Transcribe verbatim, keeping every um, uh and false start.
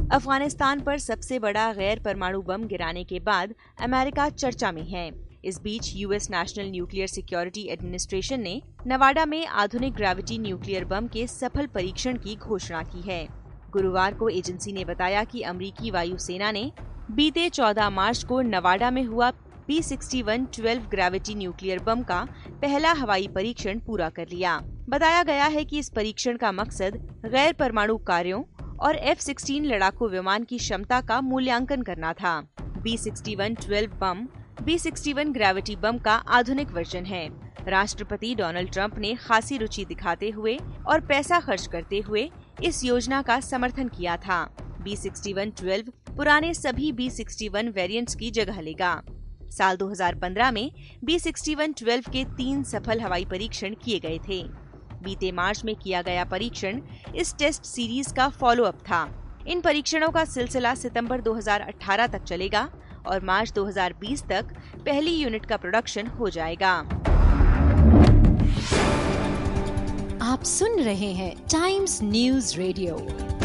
अफगानिस्तान पर सबसे बड़ा गैर परमाणु बम गिराने के बाद अमेरिका चर्चा में है। इस बीच US National Nuclear Security Administration ने नवाडा में आधुनिक ग्रेविटी न्यूक्लियर बम के सफल परीक्षण की घोषणा की है। गुरुवार को एजेंसी ने बताया कि अमेरिकी वायुसेना ने बीते चौदह मार्च को नवाडा में हुआ B sixty one twelve gravity nuclear bomb का पहला हवाई परीक्षण पूरा कर लिया। बताया गया है कि इस परीक्षण का मकसद गैर परमाणु कार्यों और एफ सिक्सटीन लड़ाकू विमान की क्षमता का मूल्यांकन करना था। B sixty one twelve bomb B sixty one gravity bomb का आधुनिक वर्जन है। राष्ट्रपति डोनाल्ड ट्रंप ने खासी रुचि दिखाते हुए और पैसा खर्च करते हुए इस योजना का समर्थन किया था। बी सिक्सटी वन ट्वेल्व पुराने सभी बी सिक्सटी वन वेरिएंट्स की जगह लेगा। साल दो हज़ार पंद्रह में बी सिक्सटी वन ट्वेल्व के तीन सफल हवाई परीक्षण किए गए थे। बीते मार्च में किया गया परीक्षण इस टेस्ट सीरीज का फॉलो अप था। इन परीक्षणों का सिलसिला सितंबर दो हज़ार अठारह तक चलेगा और मार्च दो हज़ार बीस तक पहली यूनिट का प्रोडक्शन हो जाएगा। आप सुन रहे हैं टाइम्स न्यूज़ रेडियो।